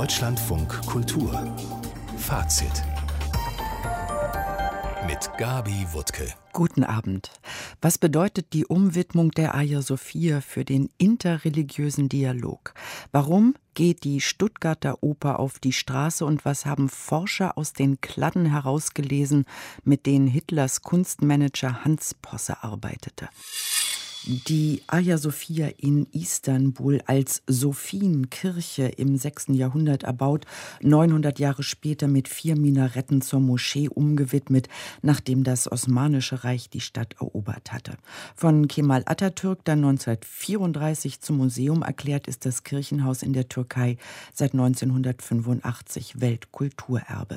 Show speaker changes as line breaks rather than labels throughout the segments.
Deutschlandfunk Kultur Fazit mit Gabi Wuttke.
Guten Abend. Was bedeutet die Umwidmung der Hagia Sophia für den interreligiösen Dialog? Warum geht die Stuttgarter Oper auf die Straße und was haben Forscher aus den Kladden herausgelesen, mit denen Hitlers Kunstmanager Hans Posse arbeitete? Die Hagia Sophia in Istanbul als Sophienkirche im 6. Jahrhundert erbaut, 900 Jahre später mit 4 Minaretten zur Moschee umgewidmet, nachdem das Osmanische Reich die Stadt erobert hatte. Von Kemal Atatürk dann 1934 zum Museum erklärt, ist das Kirchenhaus in der Türkei seit 1985 Weltkulturerbe.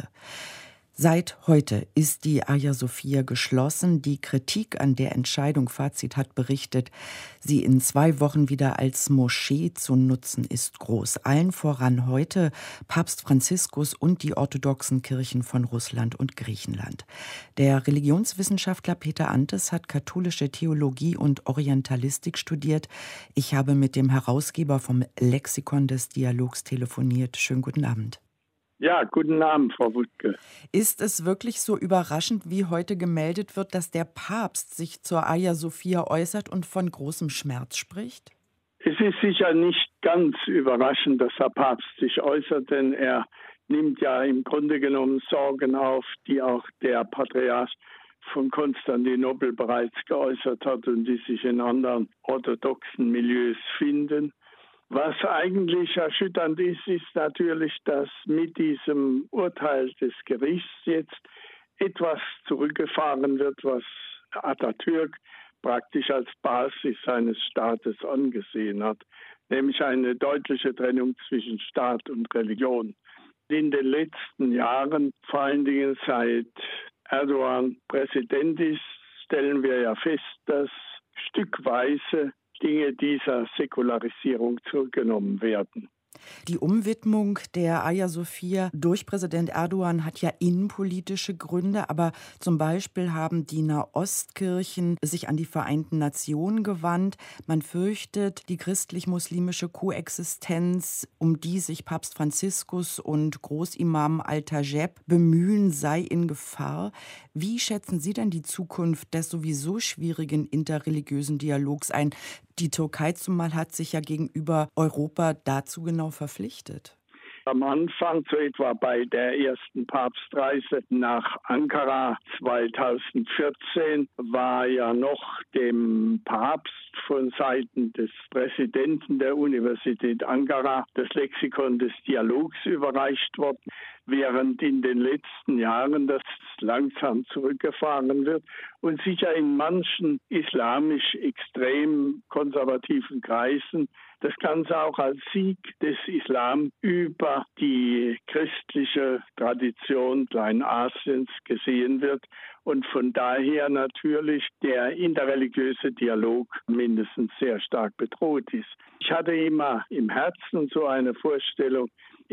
Seit heute ist die Hagia Sophia geschlossen. Die Kritik an der Entscheidung, Fazit hat berichtet, sie in 2 Wochen wieder als Moschee zu nutzen, ist groß. Allen voran heute Papst Franziskus und die orthodoxen Kirchen von Russland und Griechenland. Der Religionswissenschaftler Peter Antes hat katholische Theologie und Orientalistik studiert. Ich habe mit dem Herausgeber vom Lexikon des Dialogs telefoniert. Schönen guten Abend.
Ja, guten Abend, Frau Wuttke.
Ist es wirklich so überraschend, wie heute gemeldet wird, dass der Papst sich zur Hagia Sophia äußert und von großem Schmerz spricht?
Es ist sicher nicht ganz überraschend, dass der Papst sich äußert, denn er nimmt ja im Grunde genommen Sorgen auf, die auch der Patriarch von Konstantinopel bereits geäußert hat und die sich in anderen orthodoxen Milieus finden. Was eigentlich erschütternd ist, ist natürlich, dass mit diesem Urteil des Gerichts jetzt etwas zurückgefahren wird, was Atatürk praktisch als Basis seines Staates angesehen hat, nämlich eine deutliche Trennung zwischen Staat und Religion. In den letzten Jahren, vor allen Dingen seit Erdogan Präsident ist, stellen wir ja fest, dass stückweise Dinge dieser Säkularisierung zurückgenommen werden.
Die Umwidmung der Hagia Sophia durch Präsident Erdogan hat ja innenpolitische Gründe, aber zum Beispiel haben die Nahostkirchen sich an die Vereinten Nationen gewandt. Man fürchtet die christlich-muslimische Koexistenz, um die sich Papst Franziskus und Großimam Al-Tajeb bemühen, sei in Gefahr. Wie schätzen Sie denn die Zukunft des sowieso schwierigen interreligiösen Dialogs ein? Die Türkei zumal hat sich ja gegenüber Europa dazu genau verpflichtet.
Am Anfang, so etwa bei der ersten Papstreise nach Ankara 2014, war ja noch dem Papst von Seiten des Präsidenten der Universität Ankara das Lexikon des Dialogs überreicht worden, während in den letzten Jahren das langsam zurückgefahren wird und sicher in manchen islamisch extrem konservativen Kreisen das Ganze auch als Sieg des Islam über die christliche Tradition Kleinasiens gesehen wird und von daher natürlich der interreligiöse Dialog mindestens sehr stark bedroht ist. Ich hatte immer im Herzen so eine Vorstellung,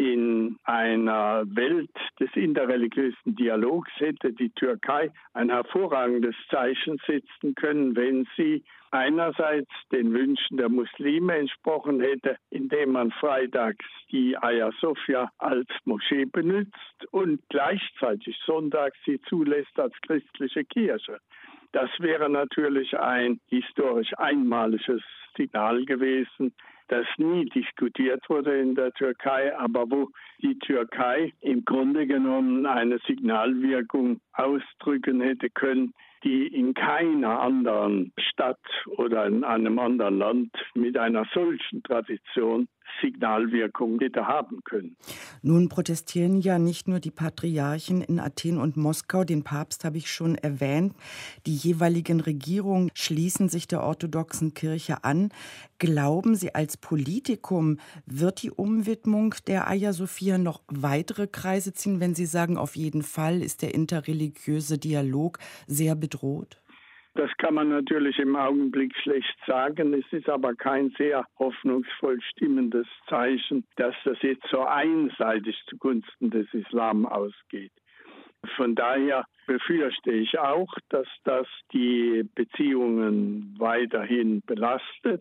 in einer Welt des interreligiösen Dialogs hätte die Türkei ein hervorragendes Zeichen setzen können, wenn sie einerseits den Wünschen der Muslime entsprochen hätte, indem man freitags die Hagia Sophia als Moschee benutzt und gleichzeitig sonntags sie zulässt als christliche Kirche. Das wäre natürlich ein historisch einmaliges Signal gewesen, das nie diskutiert wurde in der Türkei, aber wo die Türkei im Grunde genommen eine Signalwirkung ausdrücken hätte können, die in keiner anderen Stadt oder in einem anderen Land mit einer solchen Tradition Signalwirkung hätte haben können.
Nun protestieren ja nicht nur die Patriarchen in Athen und Moskau, den Papst habe ich schon erwähnt. Die jeweiligen Regierungen schließen sich der orthodoxen Kirche an. Glauben Sie, als Politikum wird die Umwidmung der Hagia Sophia noch weitere Kreise ziehen, wenn Sie sagen, auf jeden Fall ist der interreligiöse Dialog sehr bedroht?
Das kann man natürlich im Augenblick schlecht sagen. Es ist aber kein sehr hoffnungsvoll stimmendes Zeichen, dass das jetzt so einseitig zugunsten des Islam ausgeht. Von daher befürchte ich auch, dass das die Beziehungen weiterhin belastet.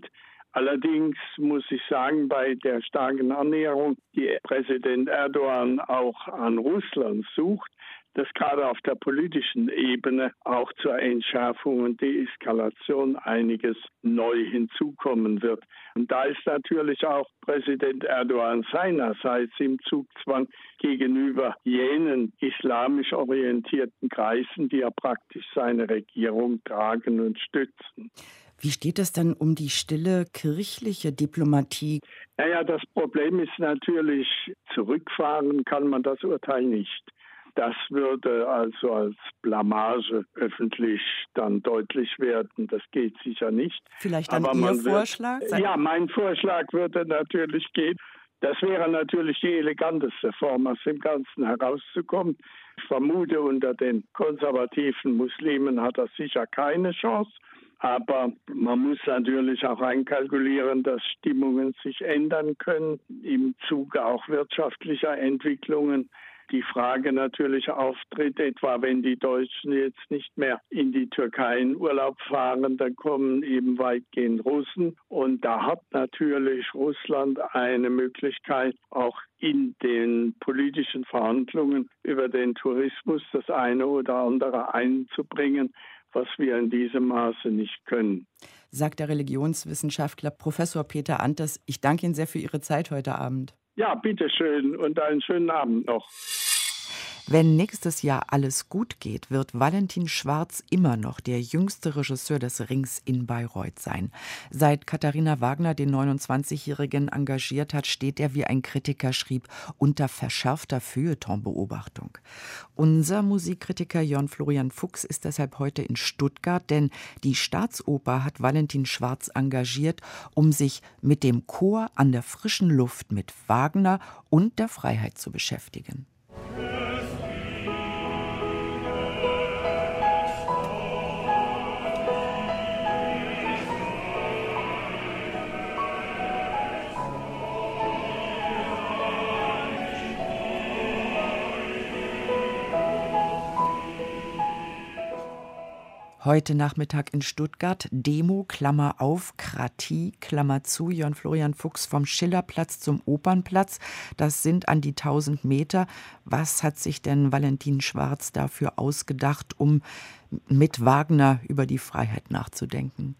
Allerdings muss ich sagen, bei der starken Annäherung, die Präsident Erdogan auch an Russland sucht, dass gerade auf der politischen Ebene auch zur Entschärfung und Deeskalation einiges neu hinzukommen wird. Und da ist natürlich auch Präsident Erdogan seinerseits im Zugzwang gegenüber jenen islamisch orientierten Kreisen, die ja praktisch seine Regierung tragen und stützen.
Wie steht es dann um die stille kirchliche Diplomatie?
Naja, das Problem ist natürlich, zurückfahren kann man das Urteil nicht. Das würde also als Blamage öffentlich dann deutlich werden. Das geht sicher nicht.
Vielleicht dann Ihr Vorschlag?
Ja, mein Vorschlag würde natürlich gehen. Das wäre natürlich die eleganteste Form, aus dem Ganzen herauszukommen. Ich vermute, unter den konservativen Muslimen hat das sicher keine Chance. Aber man muss natürlich auch einkalkulieren, dass Stimmungen sich ändern können im Zuge auch wirtschaftlicher Entwicklungen. Die Frage natürlich auftritt, etwa wenn die Deutschen jetzt nicht mehr in die Türkei in Urlaub fahren, dann kommen eben weitgehend Russen. Und da hat natürlich Russland eine Möglichkeit, auch in den politischen Verhandlungen über den Tourismus das eine oder andere einzubringen, was wir in diesem Maße nicht können.
Sagt der Religionswissenschaftler Professor Peter Anters. Ich danke Ihnen sehr für Ihre Zeit heute Abend.
Ja, bitteschön und einen schönen Abend noch.
Wenn nächstes Jahr alles gut geht, wird Valentin Schwarz immer noch der jüngste Regisseur des Rings in Bayreuth sein. Seit Katharina Wagner den 29-Jährigen engagiert hat, steht er, wie ein Kritiker schrieb, unter verschärfter Feuilleton-Beobachtung. Unser Musikkritiker Jörn Florian Fuchs ist deshalb heute in Stuttgart, denn die Staatsoper hat Valentin Schwarz engagiert, um sich mit dem Chor an der frischen Luft mit Wagner und der Freiheit zu beschäftigen. Heute Nachmittag in Stuttgart, Demo, Klammer auf, Kratie, Klammer zu, Jörn Florian Fuchs vom Schillerplatz zum Opernplatz. Das sind an die 1000 Meter. Was hat sich denn Valentin Schwarz dafür ausgedacht, um mit Wagner über die Freiheit nachzudenken?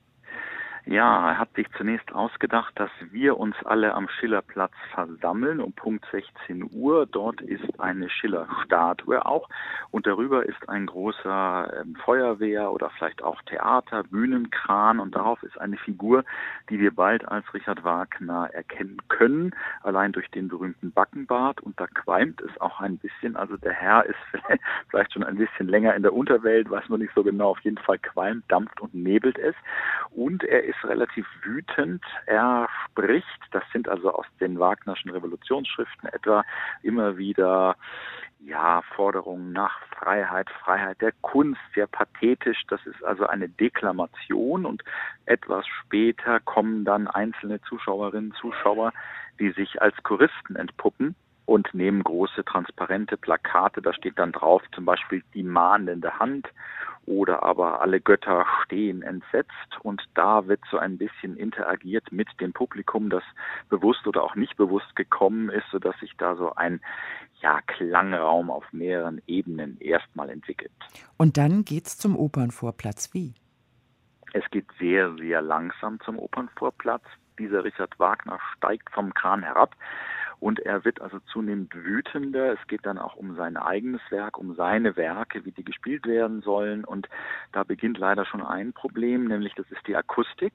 Ja, er hat sich zunächst ausgedacht, dass wir uns alle am Schillerplatz versammeln um Punkt 16 Uhr. Dort ist eine Schiller-Statue auch und darüber ist ein großer Feuerwehr oder vielleicht auch Theater, Bühnenkran und darauf ist eine Figur, die wir bald als Richard Wagner erkennen können, allein durch den berühmten Backenbart und da qualmt es auch ein bisschen. Also der Herr ist vielleicht schon ein bisschen länger in der Unterwelt, weiß man nicht so genau, auf jeden Fall qualmt, dampft und nebelt es und er ist relativ wütend. Er spricht, das sind also aus den Wagnerschen Revolutionsschriften etwa, immer wieder Forderungen nach Freiheit, Freiheit der Kunst, sehr pathetisch. Das ist also eine Deklamation und etwas später kommen dann einzelne Zuschauerinnen, Zuschauer, die sich als Choristen entpuppen und nehmen große transparente Plakate. Da steht dann drauf zum Beispiel die mahnende Hand oder aber alle Götter stehen entsetzt und da wird so ein bisschen interagiert mit dem Publikum, das bewusst oder auch nicht bewusst gekommen ist, sodass sich da so ein Klangraum auf mehreren Ebenen erstmal entwickelt.
Und dann geht's zum Opernvorplatz. Wie?
Es geht sehr, sehr langsam zum Opernvorplatz. Dieser Richard Wagner steigt vom Kran herab. Und er wird also zunehmend wütender. Es geht dann auch um sein eigenes Werk, um seine Werke, wie die gespielt werden sollen. Und da beginnt leider schon ein Problem, nämlich das ist die Akustik.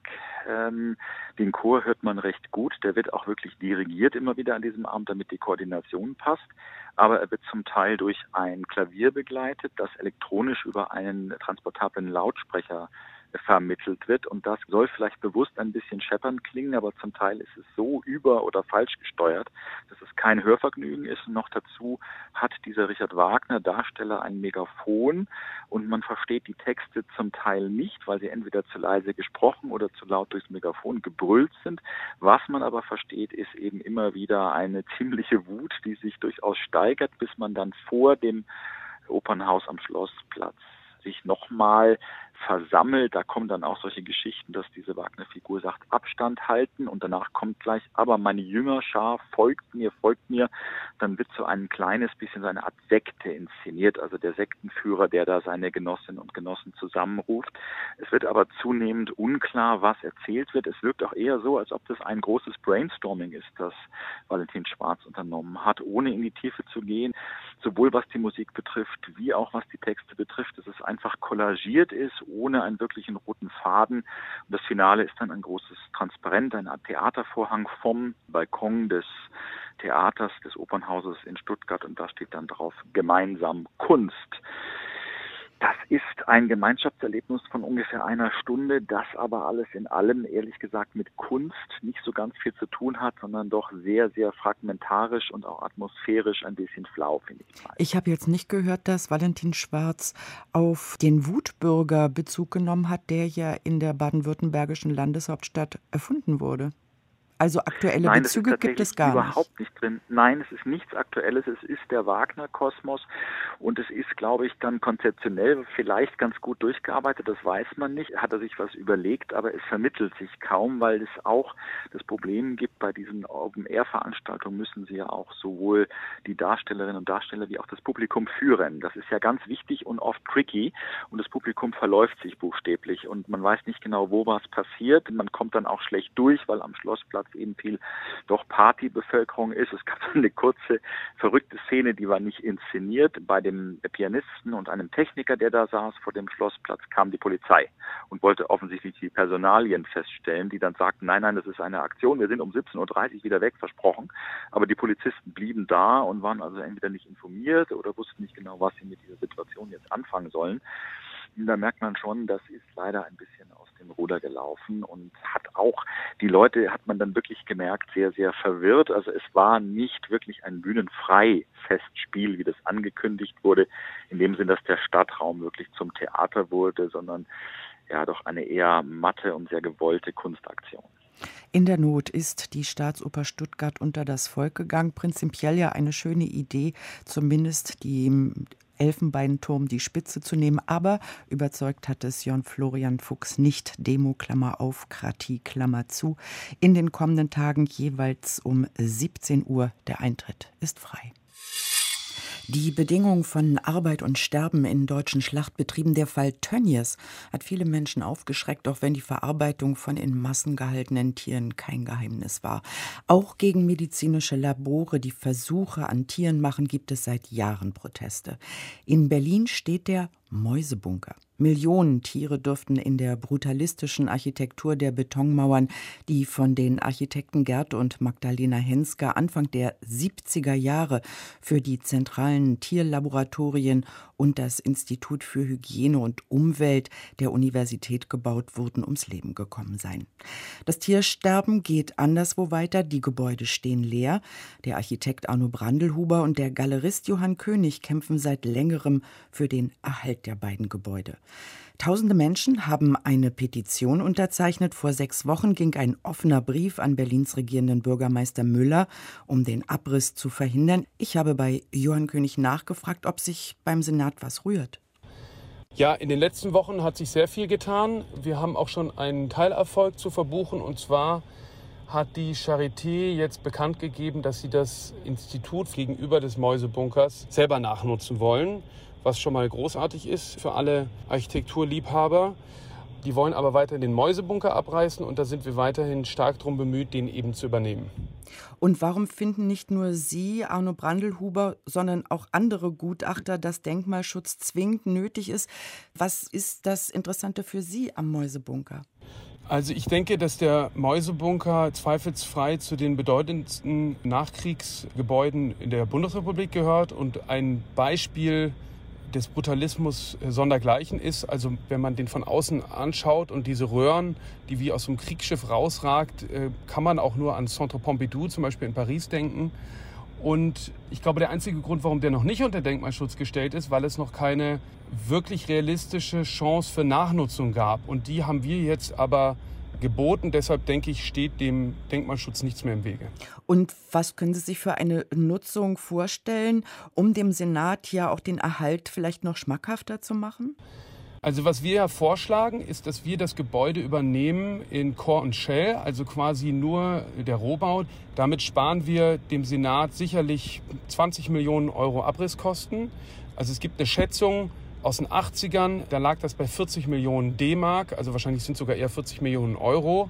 Den Chor hört man recht gut. Der wird auch wirklich dirigiert immer wieder an diesem Abend, damit die Koordination passt. Aber er wird zum Teil durch ein Klavier begleitet, das elektronisch über einen transportablen Lautsprecher vermittelt wird und das soll vielleicht bewusst ein bisschen scheppernd klingen, aber zum Teil ist es so über- oder falsch gesteuert, dass es kein Hörvergnügen ist und noch dazu hat dieser Richard Wagner Darsteller ein Megafon und man versteht die Texte zum Teil nicht, weil sie entweder zu leise gesprochen oder zu laut durchs Megafon gebrüllt sind. Was man aber versteht, ist eben immer wieder eine ziemliche Wut, die sich durchaus steigert, bis man dann vor dem Opernhaus am Schlossplatz sich nochmal versammelt. Da kommen dann auch solche Geschichten, dass diese Wagner-Figur sagt, Abstand halten, und danach kommt gleich, aber meine Jüngerschar folgt mir. Dann wird so ein kleines bisschen so eine Art Sekte inszeniert, also der Sektenführer, der da seine Genossinnen und Genossen zusammenruft. Es wird aber zunehmend unklar, was erzählt wird. Es wirkt auch eher so, als ob das ein großes Brainstorming ist, das Valentin Schwarz unternommen hat, ohne in die Tiefe zu gehen, sowohl was die Musik betrifft, wie auch was die Texte betrifft, dass es einfach kollagiert ist, ohne einen wirklichen roten Faden. Und das Finale ist dann ein großes Transparent, eine Art Theatervorhang vom Balkon des Theaters, des Opernhauses in Stuttgart, und da steht dann drauf: gemeinsam Kunst. Das ist ein Gemeinschaftserlebnis von ungefähr einer Stunde, das aber alles in allem, ehrlich gesagt, mit Kunst nicht so ganz viel zu tun hat, sondern doch sehr, sehr fragmentarisch und auch atmosphärisch ein bisschen flau, finde ich.
Ich habe jetzt nicht gehört, dass Valentin Schwarz auf den Wutbürger Bezug genommen hat, der ja in der baden-württembergischen Landeshauptstadt erfunden wurde. Also aktuelle Bezüge gibt es gar nicht.
Überhaupt nicht drin. Nein, es ist nichts Aktuelles. Es ist der Wagner-Kosmos, und es ist, glaube ich, dann konzeptionell vielleicht ganz gut durchgearbeitet. Das weiß man nicht. Hat er sich was überlegt, aber es vermittelt sich kaum, weil es auch das Problem gibt, bei diesen Open-Air-Veranstaltungen müssen sie ja auch sowohl die Darstellerinnen und Darsteller wie auch das Publikum führen. Das ist ja ganz wichtig und oft tricky, und das Publikum verläuft sich buchstäblich und man weiß nicht genau, wo was passiert. Man kommt dann auch schlecht durch, weil am Schlossplatz eben viel doch Partybevölkerung ist. Es gab eine kurze, verrückte Szene, die war nicht inszeniert. Bei dem Pianisten und einem Techniker, der da saß vor dem Schlossplatz, kam die Polizei und wollte offensichtlich die Personalien feststellen, die dann sagten, nein, das ist eine Aktion, wir sind um 17:30 Uhr wieder weg, versprochen. Aber die Polizisten blieben da und waren also entweder nicht informiert oder wussten nicht genau, was sie mit dieser Situation jetzt anfangen sollen. Da merkt man schon, das ist leider ein bisschen aus dem Ruder gelaufen und die Leute hat man dann wirklich gemerkt, sehr, sehr verwirrt. Also es war nicht wirklich ein Bühnenfrei-Festspiel, wie das angekündigt wurde, in dem Sinn, dass der Stadtraum wirklich zum Theater wurde, sondern ja doch eine eher matte und sehr gewollte Kunstaktion.
In der Not ist die Staatsoper Stuttgart unter das Volk gegangen. Prinzipiell ja eine schöne Idee, zumindest die Elfenbeinturm die Spitze zu nehmen, aber überzeugt hat es Jörn Florian Fuchs nicht. Demo, Klammer auf, Kratie, Klammer zu. In den kommenden Tagen jeweils um 17 Uhr. Der Eintritt ist frei. Die Bedingungen von Arbeit und Sterben in deutschen Schlachtbetrieben, der Fall Tönnies, hat viele Menschen aufgeschreckt, auch wenn die Verarbeitung von in Massen gehaltenen Tieren kein Geheimnis war. Auch gegen medizinische Labore, die Versuche an Tieren machen, gibt es seit Jahren Proteste. In Berlin steht der Mäusebunker. Millionen Tiere dürften in der brutalistischen Architektur der Betonmauern, die von den Architekten Gerd und Magdalena Hensker Anfang der 70er Jahre für die zentralen Tierlaboratorien und das Institut für Hygiene und Umwelt der Universität gebaut wurden, ums Leben gekommen sein. Das Tiersterben geht anderswo weiter, die Gebäude stehen leer. Der Architekt Arno Brandlhuber und der Galerist Johann König kämpfen seit längerem für den Erhalt der beiden Gebäude. Tausende Menschen haben eine Petition unterzeichnet. Vor 6 Wochen ging ein offener Brief an Berlins regierenden Bürgermeister Müller, um den Abriss zu verhindern. Ich habe bei Johann König nachgefragt, ob sich beim Senat was rührt.
Ja, in den letzten Wochen hat sich sehr viel getan. Wir haben auch schon einen Teilerfolg zu verbuchen. Und zwar hat die Charité jetzt bekannt gegeben, dass sie das Institut gegenüber des Mäusebunkers selber nachnutzen wollen, was schon mal großartig ist für alle Architekturliebhaber. Die wollen aber weiter den Mäusebunker abreißen und da sind wir weiterhin stark darum bemüht, den eben zu übernehmen.
Und warum finden nicht nur Sie, Arno Brandlhuber, sondern auch andere Gutachter, dass Denkmalschutz zwingend nötig ist? Was ist das Interessante für Sie am Mäusebunker?
Also ich denke, dass der Mäusebunker zweifelsfrei zu den bedeutendsten Nachkriegsgebäuden in der Bundesrepublik gehört und ein Beispiel des Brutalismus sondergleichen ist. Also wenn man den von außen anschaut und diese Röhren, die wie aus einem Kriegsschiff rausragt, kann man auch nur an Centre Pompidou zum Beispiel in Paris denken. Und ich glaube, der einzige Grund, warum der noch nicht unter Denkmalschutz gestellt ist, weil es noch keine wirklich realistische Chance für Nachnutzung gab. Und die haben wir jetzt aber geboten. Deshalb denke ich, steht dem Denkmalschutz nichts mehr im Wege.
Und was können Sie sich für eine Nutzung vorstellen, um dem Senat ja auch den Erhalt vielleicht noch schmackhafter zu machen?
Also was wir ja vorschlagen, ist, dass wir das Gebäude übernehmen in Core und Shell, also quasi nur der Rohbau. Damit sparen wir dem Senat sicherlich 20 Millionen Euro Abrisskosten. Also es gibt eine Schätzung aus den 80ern, da lag das bei 40 Millionen D-Mark, also wahrscheinlich sind es sogar eher 40 Millionen Euro.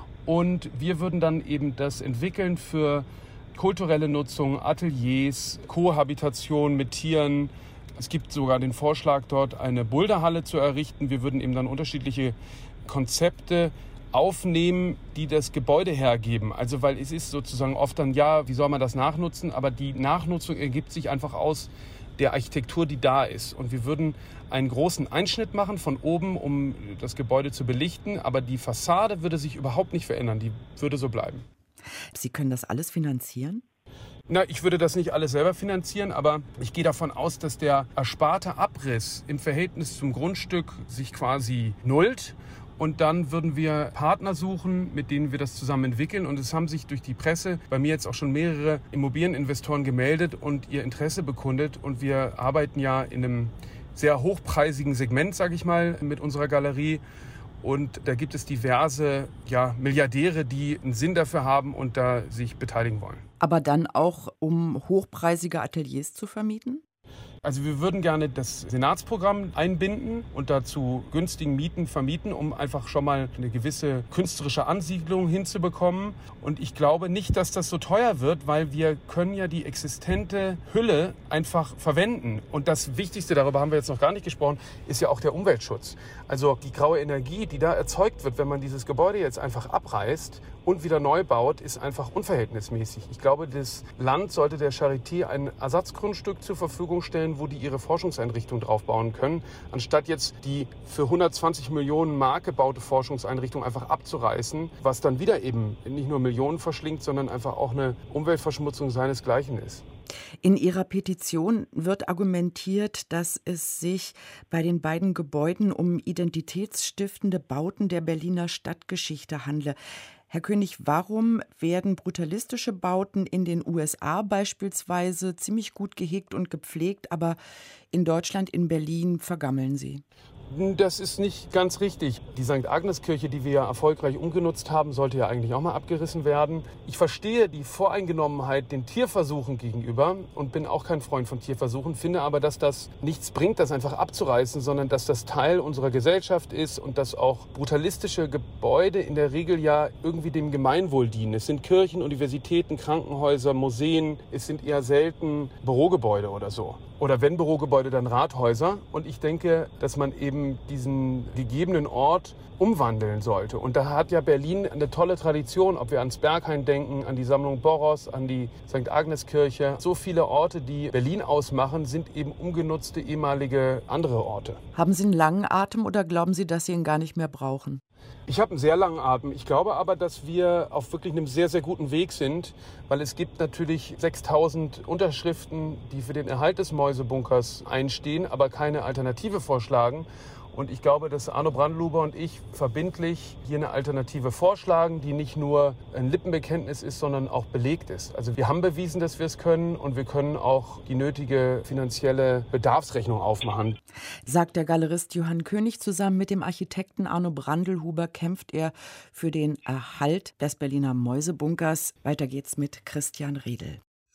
Und wir würden dann eben das entwickeln für kulturelle Nutzung, Ateliers, Kohabitation mit Tieren. Es gibt sogar den Vorschlag, dort eine Boulderhalle zu errichten. Wir würden eben dann unterschiedliche Konzepte aufnehmen, die das Gebäude hergeben. Also weil es ist sozusagen oft dann, ja, wie soll man das nachnutzen? Aber die Nachnutzung ergibt sich einfach aus der Architektur, die da ist. Und wir würden einen großen Einschnitt machen von oben, um das Gebäude zu belichten. Aber die Fassade würde sich überhaupt nicht verändern. Die würde so bleiben.
Sie können das alles finanzieren?
Na, ich würde das nicht alles selber finanzieren, aber ich gehe davon aus, dass der ersparte Abriss im Verhältnis zum Grundstück sich quasi nullt. Und dann würden wir Partner suchen, mit denen wir das zusammen entwickeln. Und es haben sich durch die Presse bei mir jetzt auch schon mehrere Immobilieninvestoren gemeldet und ihr Interesse bekundet. Und wir arbeiten ja in einem sehr hochpreisigen Segment, sage ich mal, mit unserer Galerie. Und da gibt es diverse Milliardäre, die einen Sinn dafür haben und da sich beteiligen wollen.
Aber dann auch, um hochpreisige Ateliers zu vermieten?
Also wir würden gerne das Senatsprogramm einbinden und dazu günstigen Mieten vermieten, um einfach schon mal eine gewisse künstlerische Ansiedlung hinzubekommen. Und ich glaube nicht, dass das so teuer wird, weil wir können ja die existente Hülle einfach verwenden. Und das Wichtigste, darüber haben wir jetzt noch gar nicht gesprochen, ist ja auch der Umweltschutz. Also die graue Energie, die da erzeugt wird, wenn man dieses Gebäude jetzt einfach abreißt und wieder neu baut, ist einfach unverhältnismäßig. Ich glaube, das Land sollte der Charité ein Ersatzgrundstück zur Verfügung stellen, wo die ihre Forschungseinrichtung drauf bauen können, anstatt jetzt die für 120 Millionen Mark gebaute Forschungseinrichtung einfach abzureißen, was dann wieder eben nicht nur Millionen verschlingt, sondern einfach auch eine Umweltverschmutzung seinesgleichen ist.
In Ihrer Petition wird argumentiert, dass es sich bei den beiden Gebäuden um identitätsstiftende Bauten der Berliner Stadtgeschichte handle. Herr König, warum werden brutalistische Bauten in den USA beispielsweise ziemlich gut gehegt und gepflegt, aber in Deutschland, in Berlin, vergammeln sie?
Das ist nicht ganz richtig. Die St. Agnes-Kirche, die wir ja erfolgreich umgenutzt haben, sollte ja eigentlich auch mal abgerissen werden. Ich verstehe die Voreingenommenheit den Tierversuchen gegenüber und bin auch kein Freund von Tierversuchen, finde aber, dass das nichts bringt, das einfach abzureißen, sondern dass das Teil unserer Gesellschaft ist und dass auch brutalistische Gebäude in der Regel ja irgendwie dem Gemeinwohl dienen. Es sind Kirchen, Universitäten, Krankenhäuser, Museen, es sind eher selten Bürogebäude oder so. Oder wenn Bürogebäude, dann Rathäuser. Und ich denke, dass man eben diesen gegebenen Ort umwandeln sollte. Und da hat ja Berlin eine tolle Tradition, ob wir ans Berghain denken, an die Sammlung Boros, an die St. Agnes-Kirche. So viele Orte, die Berlin ausmachen, sind eben umgenutzte ehemalige andere Orte.
Haben Sie einen langen Atem oder glauben Sie, dass Sie ihn gar nicht mehr brauchen?
Ich habe einen sehr langen Atem. Ich glaube aber, dass wir auf wirklich einem sehr, sehr guten Weg sind, weil es gibt natürlich 6.000 Unterschriften, die für den Erhalt des Mäusebunkers einstehen, aber keine Alternative vorschlagen. Und ich glaube, dass Arno Brandluber und ich verbindlich hier eine Alternative vorschlagen, die nicht nur ein Lippenbekenntnis ist, sondern auch belegt ist. Also wir haben bewiesen, dass wir es können und wir können auch die nötige finanzielle Bedarfsrechnung aufmachen.
Sagt der Galerist Johann König. Zusammen mit dem Architekten Arno Brandlhuber kämpft er für den Erhalt des Berliner Mäusebunkers. Weiter geht's mit Christian Riedel.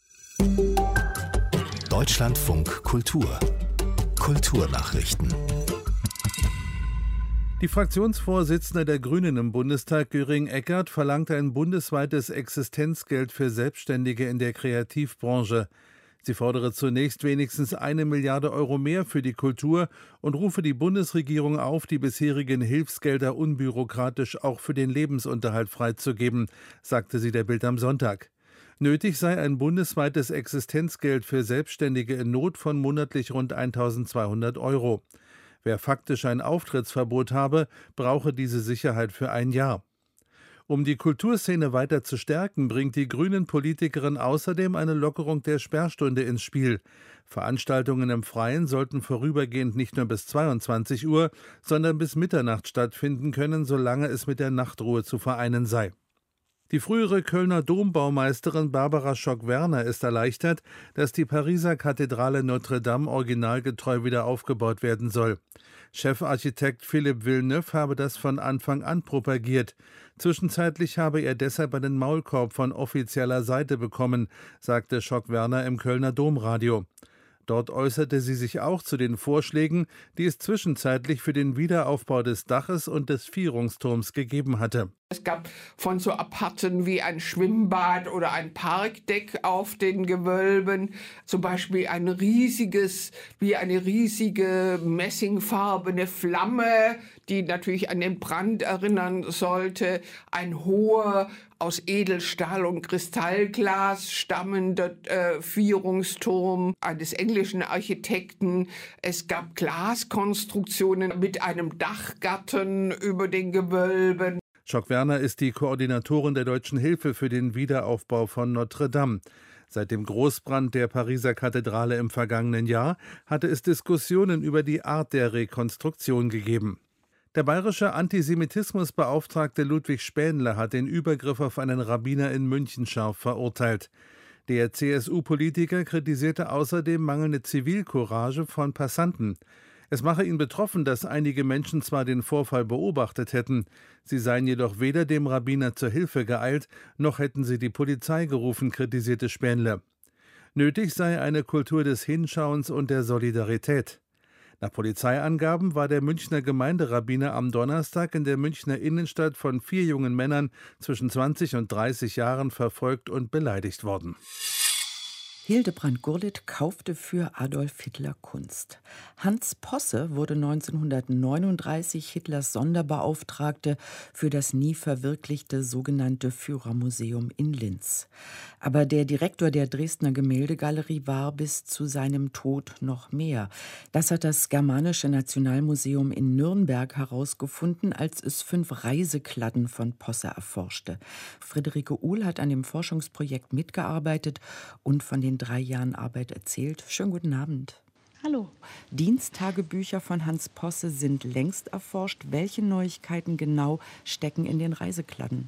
Deutschlandfunk Kultur. Kulturnachrichten.
Die Fraktionsvorsitzende der Grünen im Bundestag, Göring-Eckardt, verlangt ein bundesweites Existenzgeld für Selbstständige in der Kreativbranche. Sie fordere zunächst wenigstens 1 Milliarde Euro mehr für die Kultur und rufe die Bundesregierung auf, die bisherigen Hilfsgelder unbürokratisch auch für den Lebensunterhalt freizugeben, sagte sie der Bild am Sonntag. Nötig sei ein bundesweites Existenzgeld für Selbstständige in Not von monatlich rund 1.200 Euro. Wer faktisch ein Auftrittsverbot habe, brauche diese Sicherheit für ein Jahr. Um die Kulturszene weiter zu stärken, bringt die Grünen-Politikerin außerdem eine Lockerung der Sperrstunde ins Spiel. Veranstaltungen im Freien sollten vorübergehend nicht nur bis 22 Uhr, sondern bis Mitternacht stattfinden können, solange es mit der Nachtruhe zu vereinen sei. Die frühere Kölner Dombaumeisterin Barbara Schock-Werner ist erleichtert, dass die Pariser Kathedrale Notre-Dame originalgetreu wieder aufgebaut werden soll. Chefarchitekt Philippe Villeneuve habe das von Anfang an propagiert. Zwischenzeitlich habe er deshalb einen Maulkorb von offizieller Seite bekommen, sagte Schock-Werner im Kölner Domradio. Dort äußerte sie sich auch zu den Vorschlägen, die es zwischenzeitlich für den Wiederaufbau des Daches und des Vierungsturms gegeben hatte.
Es gab von so Aparten wie ein Schwimmbad oder ein Parkdeck auf den Gewölben, zum Beispiel eine riesige messingfarbene Flamme, die natürlich an den Brand erinnern sollte, ein hoher, aus Edelstahl und Kristallglas stammender Vierungsturm eines englischen Architekten. Es gab Glaskonstruktionen mit einem Dachgarten über den Gewölben.
Schock-Werner ist die Koordinatorin der Deutschen Hilfe für den Wiederaufbau von Notre-Dame. Seit dem Großbrand der Pariser Kathedrale im vergangenen Jahr hatte es Diskussionen über die Art der Rekonstruktion gegeben. Der bayerische Antisemitismusbeauftragte Ludwig Spähnle hat den Übergriff auf einen Rabbiner in München scharf verurteilt. Der CSU-Politiker kritisierte außerdem mangelnde Zivilcourage von Passanten. Es mache ihn betroffen, dass einige Menschen zwar den Vorfall beobachtet hätten, sie seien jedoch weder dem Rabbiner zur Hilfe geeilt, noch hätten sie die Polizei gerufen, kritisierte Spähnle. Nötig sei eine Kultur des Hinschauens und der Solidarität. Nach Polizeiangaben war der Münchner Gemeinderabbiner am Donnerstag in der Münchner Innenstadt von 4 jungen Männern zwischen 20 und 30 Jahren verfolgt und beleidigt worden.
Hildebrand Gurlitt kaufte für Adolf Hitler Kunst. Hans Posse wurde 1939 Hitlers Sonderbeauftragte für das nie verwirklichte sogenannte Führermuseum in Linz. Aber der Direktor der Dresdner Gemäldegalerie war bis zu seinem Tod noch mehr. Das hat das Germanische Nationalmuseum in Nürnberg herausgefunden, als es 5 Reisekladden von Posse erforschte. Friederike Uhl hat an dem Forschungsprojekt mitgearbeitet und von den 3 Jahren Arbeit erzählt. Schönen guten Abend.
Hallo.
Diensttagebücher von Hans Posse sind längst erforscht. Welche Neuigkeiten genau stecken in den Reisekladden?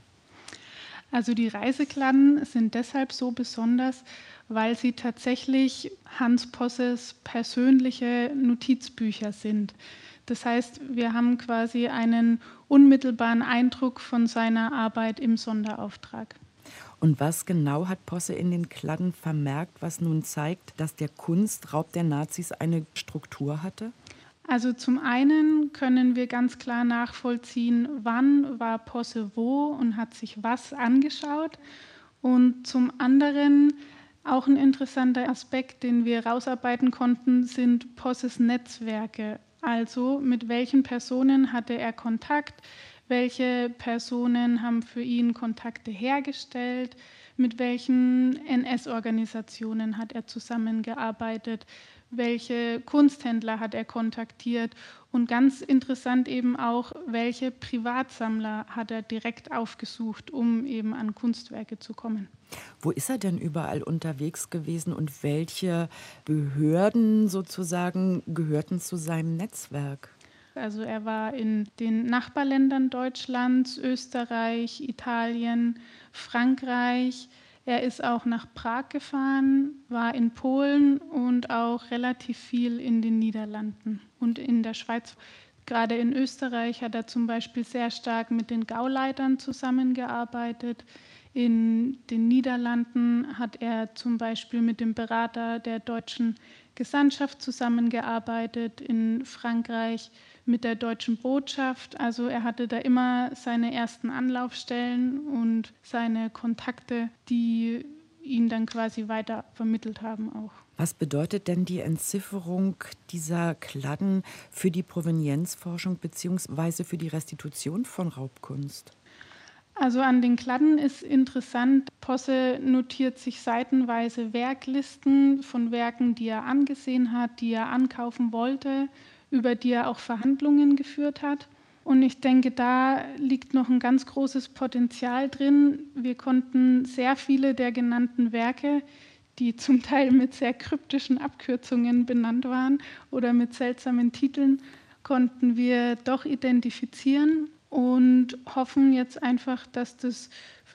Also die Reisekladden sind deshalb so besonders, weil sie tatsächlich Hans Posses persönliche Notizbücher sind. Das heißt, wir haben quasi einen unmittelbaren Eindruck von seiner Arbeit im Sonderauftrag.
Und was genau hat Posse in den Kladden vermerkt, was nun zeigt, dass der Kunstraub der Nazis eine Struktur hatte?
Also zum einen können wir ganz klar nachvollziehen, wann war Posse wo und hat sich was angeschaut. Und zum anderen, auch ein interessanter Aspekt, den wir rausarbeiten konnten, sind Posses Netzwerke. Also mit welchen Personen hatte er Kontakt? Welche Personen haben für ihn Kontakte hergestellt? Mit welchen NS-Organisationen hat er zusammengearbeitet? Welche Kunsthändler hat er kontaktiert? Und ganz interessant eben auch, welche Privatsammler hat er direkt aufgesucht, um eben an Kunstwerke zu kommen.
Wo ist er denn überall unterwegs gewesen und welche Behörden sozusagen gehörten zu seinem Netzwerk?
Also er war in den Nachbarländern Deutschlands, Österreich, Italien, Frankreich. Er ist auch nach Prag gefahren, war in Polen und auch relativ viel in den Niederlanden und in der Schweiz. Gerade in Österreich hat er zum Beispiel sehr stark mit den Gauleitern zusammengearbeitet. In den Niederlanden hat er zum Beispiel mit dem Berater der deutschen Gesandtschaft zusammengearbeitet, in Frankreich mit der deutschen Botschaft. Also er hatte da immer seine ersten Anlaufstellen und seine Kontakte, die ihn dann quasi weiter vermittelt haben auch.
Was bedeutet denn die Entzifferung dieser Kladden für die Provenienzforschung bzw. für die Restitution von Raubkunst?
Also an den Kladden ist interessant, Posse notiert sich seitenweise Werklisten von Werken, die er angesehen hat, die er ankaufen wollte, über die er auch Verhandlungen geführt hat. Und ich denke, da liegt noch ein ganz großes Potenzial drin. Wir konnten sehr viele der genannten Werke, die zum Teil mit sehr kryptischen Abkürzungen benannt waren oder mit seltsamen Titeln, konnten wir doch identifizieren und hoffen jetzt einfach, dass das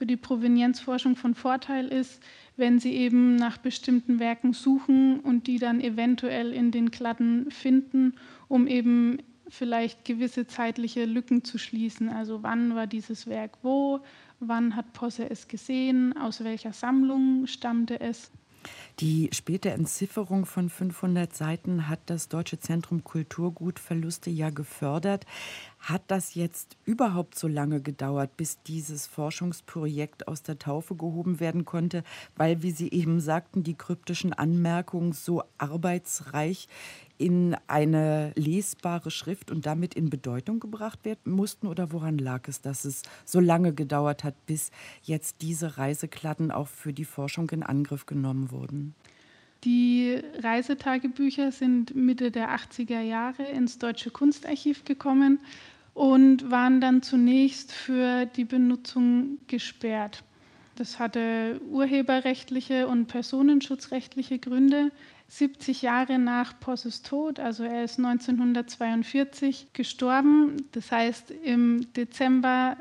für die Provenienzforschung von Vorteil ist, wenn sie eben nach bestimmten Werken suchen und die dann eventuell in den Kladden finden, um eben vielleicht gewisse zeitliche Lücken zu schließen. Also wann war dieses Werk wo, wann hat Posse es gesehen, aus welcher Sammlung stammte es.
Die späte Entzifferung von 500 Seiten hat das Deutsche Zentrum Kulturgutverluste ja gefördert. Hat das jetzt überhaupt so lange gedauert, bis dieses Forschungsprojekt aus der Taufe gehoben werden konnte, weil, wie Sie eben sagten, die kryptischen Anmerkungen so arbeitsreich in eine lesbare Schrift und damit in Bedeutung gebracht werden mussten? Oder woran lag es, dass es so lange gedauert hat, bis jetzt diese Reisekladden auch für die Forschung in Angriff genommen wurden?
Die Reisetagebücher sind Mitte der 80er Jahre ins Deutsche Kunstarchiv gekommen und waren dann zunächst für die Benutzung gesperrt. Das hatte urheberrechtliche und personenschutzrechtliche Gründe. 70 Jahre nach Posses Tod, also er ist 1942 gestorben. Das heißt, im Dezember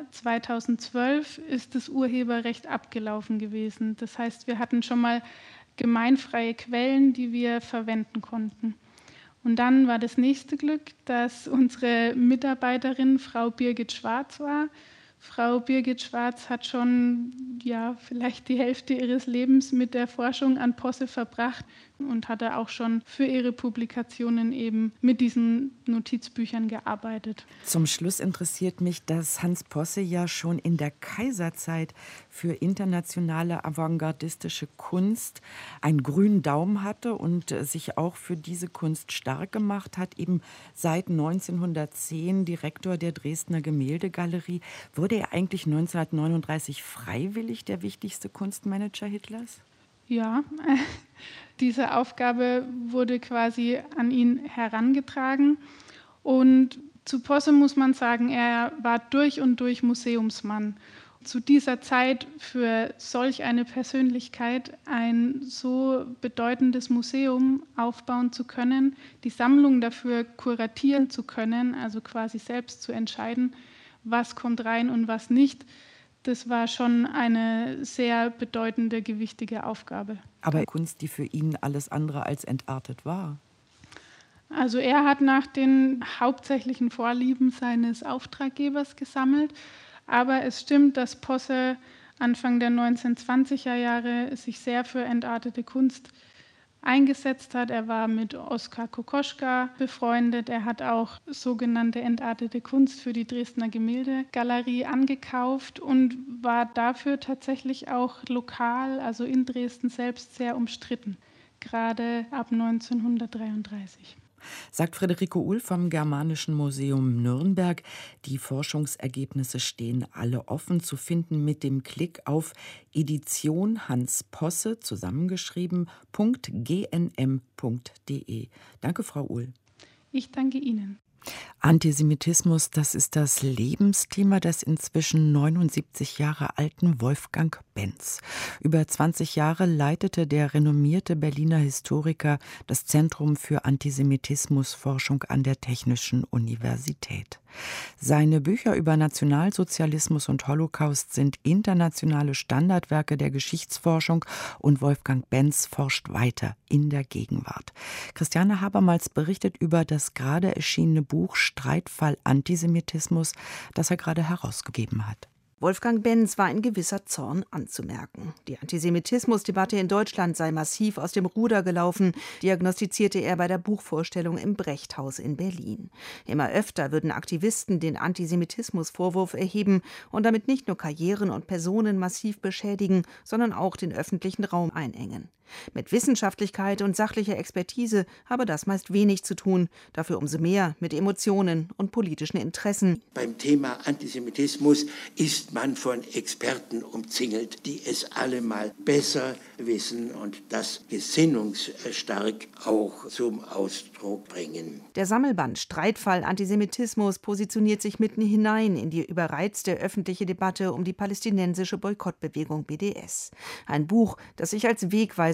2012 ist das Urheberrecht abgelaufen gewesen. Das heißt, wir hatten schon mal gemeinfreie Quellen, die wir verwenden konnten. Und dann war das nächste Glück, dass unsere Mitarbeiterin Frau Birgit Schwarz war. Frau Birgit Schwarz hat schon vielleicht die Hälfte ihres Lebens mit der Forschung an Posse verbracht und hatte auch schon für ihre Publikationen eben mit diesen Notizbüchern gearbeitet.
Zum Schluss interessiert mich, dass Hans Posse ja schon in der Kaiserzeit für internationale avantgardistische Kunst einen grünen Daumen hatte und sich auch für diese Kunst stark gemacht hat, eben seit 1910 Direktor der Dresdner Gemäldegalerie. Wurde er eigentlich 1939 freiwillig der wichtigste Kunstmanager Hitlers?
Ja, diese Aufgabe wurde quasi an ihn herangetragen. Und zu Posse muss man sagen, er war durch und durch Museumsmann. Zu dieser Zeit für solch eine Persönlichkeit ein so bedeutendes Museum aufbauen zu können, die Sammlung dafür kuratieren zu können, also quasi selbst zu entscheiden, was kommt rein und was nicht, das war schon eine sehr bedeutende, gewichtige Aufgabe.
Aber Kunst, die für ihn alles andere als entartet war.
Also er hat nach den hauptsächlichen Vorlieben seines Auftraggebers gesammelt. Aber es stimmt, dass Posse Anfang der 1920er Jahre sich sehr für entartete Kunst eingesetzt hat. Er war mit Oskar Kokoschka befreundet. Er hat auch sogenannte entartete Kunst für die Dresdner Gemäldegalerie angekauft und war dafür tatsächlich auch lokal, also in Dresden selbst, sehr umstritten, gerade ab 1933.
Sagt Friederike Uhl vom Germanischen Museum Nürnberg. Die Forschungsergebnisse stehen alle offen zu finden mit dem Klick auf Edition Hans Posse, zusammengeschrieben.gnm.de. Danke, Frau Uhl.
Ich danke Ihnen.
Antisemitismus, das ist das Lebensthema des inzwischen 79 Jahre alten Wolfgang Benz. Über 20 Jahre leitete der renommierte Berliner Historiker das Zentrum für Antisemitismusforschung an der Technischen Universität. Seine Bücher über Nationalsozialismus und Holocaust sind internationale Standardwerke der Geschichtsforschung und Wolfgang Benz forscht weiter in der Gegenwart. Christiane Habermals berichtet über das gerade erschienene Buch Streitfall Antisemitismus, das er gerade herausgegeben hat.
Wolfgang Benz war ein gewisser Zorn anzumerken. Die Antisemitismusdebatte in Deutschland sei massiv aus dem Ruder gelaufen, diagnostizierte er bei der Buchvorstellung im Brechthaus in Berlin. Immer öfter würden Aktivisten den Antisemitismusvorwurf erheben und damit nicht nur Karrieren und Personen massiv beschädigen, sondern auch den öffentlichen Raum einengen. Mit Wissenschaftlichkeit und sachlicher Expertise habe das meist wenig zu tun, dafür umso mehr mit Emotionen und politischen Interessen.
Beim Thema Antisemitismus ist man von Experten umzingelt, die es allemal besser wissen und das gesinnungsstark auch zum Ausdruck bringen.
Der Sammelband Streitfall Antisemitismus positioniert sich mitten hinein in die überreizte öffentliche Debatte um die palästinensische Boykottbewegung BDS. Ein Buch, das sich als Wegweiser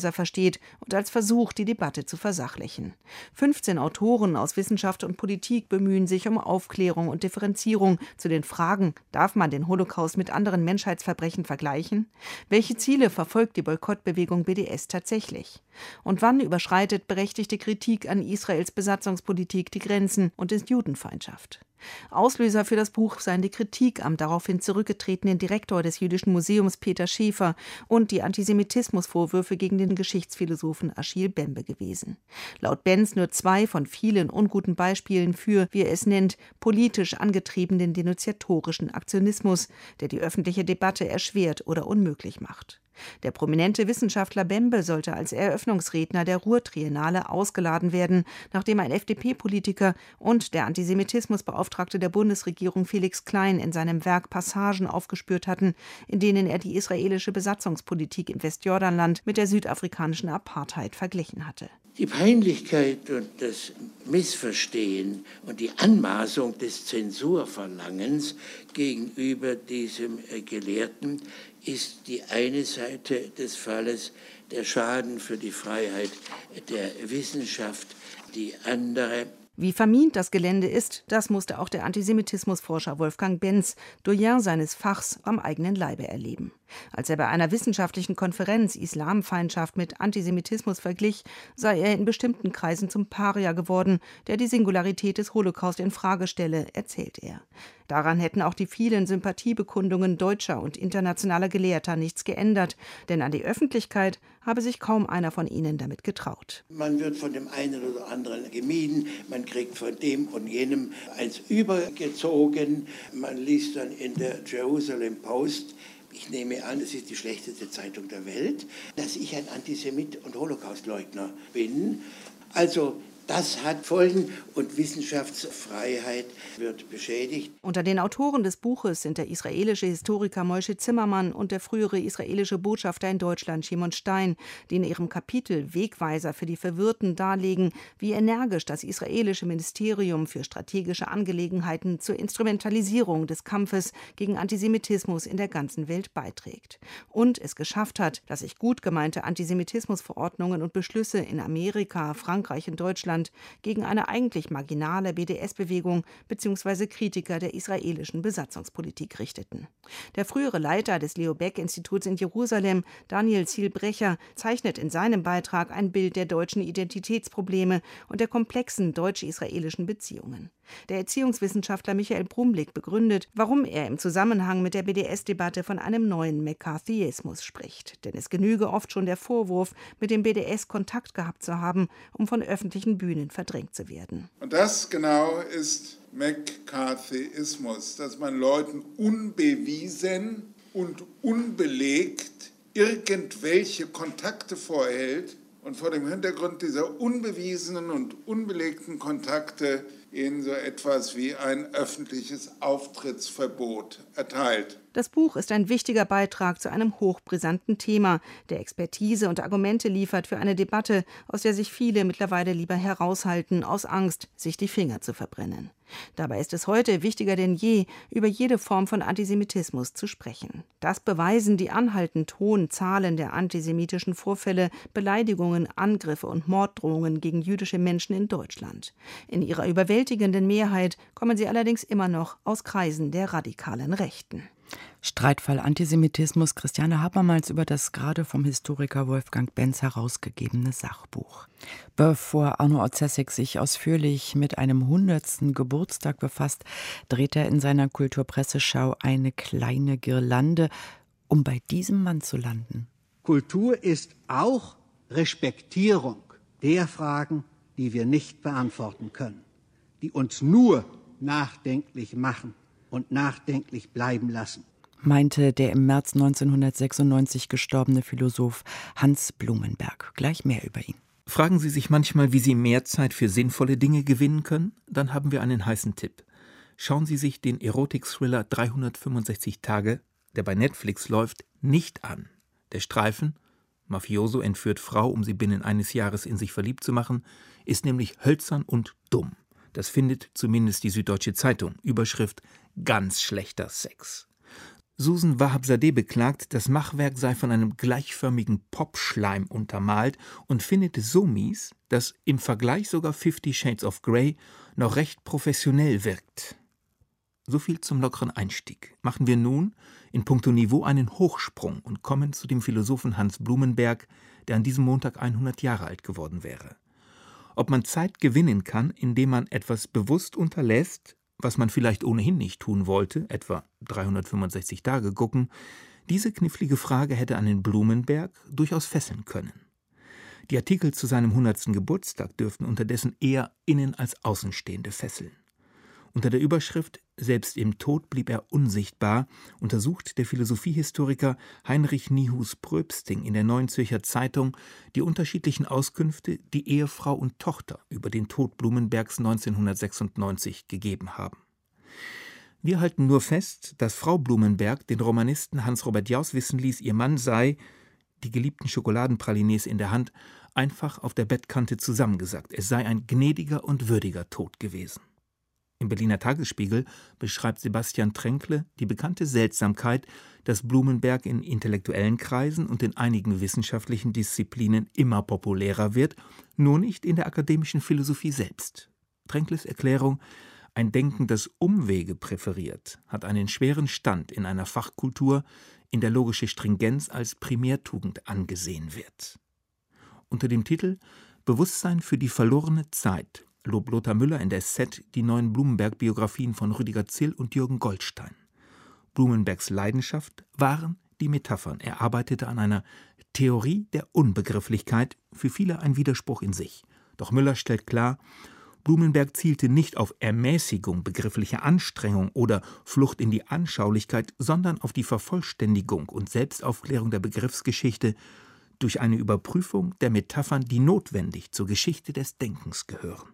Auslöser versteht und als Versuch, die Debatte zu versachlichen. 15 Autoren aus Wissenschaft und Politik bemühen sich um Aufklärung und Differenzierung zu den Fragen: Darf man den Holocaust mit anderen Menschheitsverbrechen vergleichen? Welche Ziele verfolgt die Boykottbewegung BDS tatsächlich? Und wann überschreitet berechtigte Kritik an Israels Besatzungspolitik die Grenzen und ist Judenfeindschaft? Auslöser für das Buch seien die Kritik am daraufhin zurückgetretenen Direktor des Jüdischen Museums Peter Schäfer und die Antisemitismusvorwürfe gegen den Geschichtsphilosophen Achille Bembe gewesen. Laut Benz nur 2 von vielen unguten Beispielen für, wie er es nennt, politisch angetriebenen denunziatorischen Aktionismus, der die öffentliche Debatte erschwert oder unmöglich macht. Der prominente Wissenschaftler Bembe sollte als Eröffnungsredner der Ruhr-Triennale ausgeladen werden, nachdem ein FDP-Politiker und der Antisemitismusbeauftragte der Bundesregierung Felix Klein in seinem Werk Passagen aufgespürt hatten, in denen er die israelische Besatzungspolitik im Westjordanland mit der südafrikanischen Apartheid verglichen hatte.
Die Peinlichkeit und das Missverstehen und die Anmaßung des Zensurverlangens gegenüber diesem Gelehrten ist die eine Seite des Falles, der Schaden für die Freiheit der Wissenschaft, die andere.
Wie vermint das Gelände ist, das musste auch der Antisemitismusforscher Wolfgang Benz, Doyen seines Fachs, am eigenen Leibe erleben. Als er bei einer wissenschaftlichen Konferenz Islamfeindschaft mit Antisemitismus verglich, sei er in bestimmten Kreisen zum Paria geworden, der die Singularität des Holocaust in Frage stelle, erzählt er. Daran hätten auch die vielen Sympathiebekundungen deutscher und internationaler Gelehrter nichts geändert, denn an die Öffentlichkeit habe sich kaum einer von ihnen damit getraut.
Man wird von dem einen oder anderen gemieden, man kriegt von dem und jenem eins übergezogen, man liest dann in der Jerusalem Post, ich nehme an, es ist die schlechteste Zeitung der Welt, dass ich ein Antisemit und Holocaustleugner bin. Also das hat Folgen und Wissenschaftsfreiheit wird beschädigt.
Unter den Autoren des Buches sind der israelische Historiker Moshe Zimmermann und der frühere israelische Botschafter in Deutschland Shimon Stein, die in ihrem Kapitel Wegweiser für die Verwirrten darlegen, wie energisch das israelische Ministerium für strategische Angelegenheiten zur Instrumentalisierung des Kampfes gegen Antisemitismus in der ganzen Welt beiträgt. Und es geschafft hat, dass sich gut gemeinte Antisemitismusverordnungen und Beschlüsse in Amerika, Frankreich und Deutschland gegen eine eigentlich marginale BDS-Bewegung bzw. Kritiker der israelischen Besatzungspolitik richteten. Der frühere Leiter des Leo Baeck-Instituts in Jerusalem, Daniel Zielbrecher, zeichnet in seinem Beitrag ein Bild der deutschen Identitätsprobleme und der komplexen deutsch-israelischen Beziehungen. Der Erziehungswissenschaftler Michael Brumlik begründet, warum er im Zusammenhang mit der BDS-Debatte von einem neuen McCarthyismus spricht. Denn es genüge oft schon der Vorwurf, mit dem BDS Kontakt gehabt zu haben, um von öffentlichen Bühnen verdrängt zu werden.
Und das genau ist McCarthyismus, dass man Leuten unbewiesen und unbelegt irgendwelche Kontakte vorhält und vor dem Hintergrund dieser unbewiesenen und unbelegten Kontakte ihnen so etwas wie ein öffentliches Auftrittsverbot erteilt.
Das Buch ist ein wichtiger Beitrag zu einem hochbrisanten Thema, der Expertise und Argumente liefert für eine Debatte, aus der sich viele mittlerweile lieber heraushalten, aus Angst, sich die Finger zu verbrennen. Dabei ist es heute wichtiger denn je, über jede Form von Antisemitismus zu sprechen. Das beweisen die anhaltend hohen Zahlen der antisemitischen Vorfälle, Beleidigungen, Angriffe und Morddrohungen gegen jüdische Menschen in Deutschland. In ihrer überwältigenden Mehrheit kommen sie allerdings immer noch aus Kreisen der radikalen Rechten.
Streitfall Antisemitismus, Christiane Habermals über das gerade vom Historiker Wolfgang Benz herausgegebene Sachbuch. Bevor Arno Orzesek sich ausführlich mit einem 100. Geburtstag befasst, dreht er in seiner Kulturpresseschau eine kleine Girlande, um bei diesem Mann zu landen.
Kultur ist auch Respektierung der Fragen, die wir nicht beantworten können, die uns nur nachdenklich machen und nachdenklich bleiben lassen,
meinte der im März 1996 gestorbene Philosoph Hans Blumenberg. Gleich mehr über ihn.
Fragen Sie sich manchmal, wie Sie mehr Zeit für sinnvolle Dinge gewinnen können? Dann haben wir einen heißen Tipp. Schauen Sie sich den Erotik-Thriller 365 Tage, der bei Netflix läuft, nicht an. Der Streifen, Mafioso entführt Frau, um sie binnen eines Jahres in sich verliebt zu machen, ist nämlich hölzern und dumm. Das findet zumindest die Süddeutsche Zeitung. Überschrift: Ganz schlechter Sex. Susan Wahhabzadeh beklagt, das Machwerk sei von einem gleichförmigen Popschleim untermalt und findet es so mies, dass im Vergleich sogar 50 Shades of Grey noch recht professionell wirkt. So viel zum lockeren Einstieg. Machen wir nun in puncto Niveau einen Hochsprung und kommen zu dem Philosophen Hans Blumenberg, der an diesem Montag 100 Jahre alt geworden wäre. Ob man Zeit gewinnen kann, indem man etwas bewusst unterlässt, was man vielleicht ohnehin nicht tun wollte, etwa 365 Tage gucken, diese knifflige Frage hätte einen Blumenberg durchaus fesseln können. Die Artikel zu seinem 100. Geburtstag dürften unterdessen eher Innen- als Außenstehende fesseln. Unter der Überschrift »Selbst im Tod blieb er unsichtbar« untersucht der Philosophiehistoriker Heinrich Niehus-Pröbsting in der Neuen Zürcher Zeitung die unterschiedlichen Auskünfte, die Ehefrau und Tochter über den Tod Blumenbergs 1996 gegeben haben. Wir halten nur fest, dass Frau Blumenberg den Romanisten Hans-Robert Jauß wissen ließ, ihr Mann sei, die geliebten Schokoladenpralines in der Hand, einfach auf der Bettkante zusammengesackt. Es sei ein gnädiger und würdiger Tod gewesen. Im Berliner Tagesspiegel beschreibt Sebastian Tränkle die bekannte Seltsamkeit, dass Blumenberg in intellektuellen Kreisen und in einigen wissenschaftlichen Disziplinen immer populärer wird, nur nicht in der akademischen Philosophie selbst. Tränkles Erklärung: Ein Denken, das Umwege präferiert, hat einen schweren Stand in einer Fachkultur, in der logische Stringenz als Primärtugend angesehen wird. Unter dem Titel »Bewusstsein für die verlorene Zeit« lobt Lothar Müller in der SZ die neuen Blumenberg-Biografien von Rüdiger Zill und Jürgen Goldstein. Blumenbergs Leidenschaft waren die Metaphern. Er arbeitete an einer Theorie der Unbegrifflichkeit, für viele ein Widerspruch in sich. Doch Müller stellt klar, Blumenberg zielte nicht auf Ermäßigung begrifflicher Anstrengung oder Flucht in die Anschaulichkeit, sondern auf die Vervollständigung und Selbstaufklärung der Begriffsgeschichte durch eine Überprüfung der Metaphern, die notwendig zur Geschichte des Denkens gehören.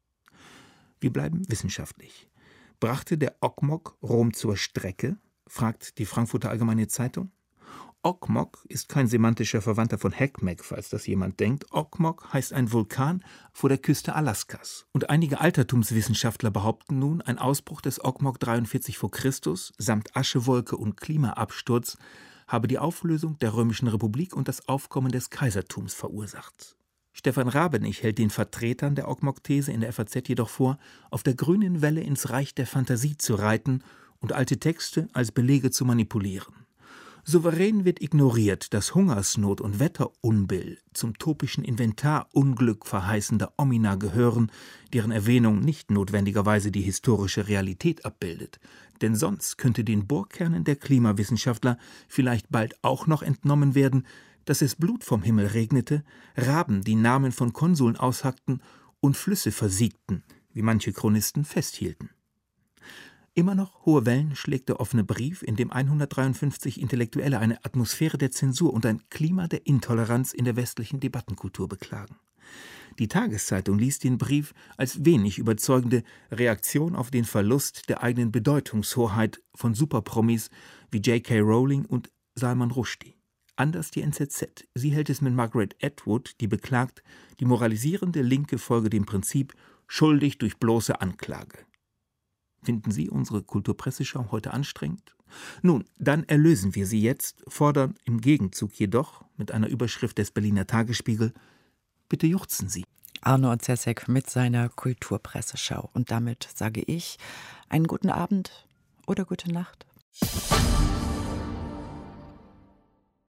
Wir bleiben wissenschaftlich. Brachte der Okmok Rom zur Strecke? Fragt die Frankfurter Allgemeine Zeitung. Okmok ist kein semantischer Verwandter von Heckmeck, falls das jemand denkt. Okmok heißt ein Vulkan vor der Küste Alaskas. Und einige Altertumswissenschaftler behaupten nun, ein Ausbruch des Okmok 43 v. Chr. Samt Aschewolke und Klimaabsturz habe die Auflösung der Römischen Republik und das Aufkommen des Kaisertums verursacht. Stefan Rabenich hält den Vertretern der Okmok-These in der FAZ jedoch vor, auf der grünen Welle ins Reich der Fantasie zu reiten und alte Texte als Belege zu manipulieren. Souverän wird ignoriert, dass Hungersnot und Wetterunbill zum topischen Inventar Unglück verheißender Omina gehören, deren Erwähnung nicht notwendigerweise die historische Realität abbildet. Denn sonst könnte den Bohrkernen der Klimawissenschaftler vielleicht bald auch noch entnommen werden, dass es Blut vom Himmel regnete, Raben die Namen von Konsuln aushackten und Flüsse versiegten, wie manche Chronisten festhielten. Immer noch hohe Wellen schlägt der offene Brief, in dem 153 Intellektuelle eine Atmosphäre der Zensur und ein Klima der Intoleranz in der westlichen Debattenkultur beklagen. Die Tageszeitung liest den Brief als wenig überzeugende Reaktion auf den Verlust der eigenen Bedeutungshoheit von Superpromis wie J.K. Rowling und Salman Rushdie. Anders die NZZ. Sie hält es mit Margaret Atwood, die beklagt, die moralisierende Linke folge dem Prinzip schuldig durch bloße Anklage. Finden Sie unsere Kulturpresseschau heute anstrengend? Nun, dann erlösen wir sie jetzt, fordern im Gegenzug jedoch mit einer Überschrift des Berliner Tagesspiegel: Bitte juchzen Sie.
Arno Zesek mit seiner Kulturpresseschau. Und damit sage ich einen guten Abend oder gute Nacht.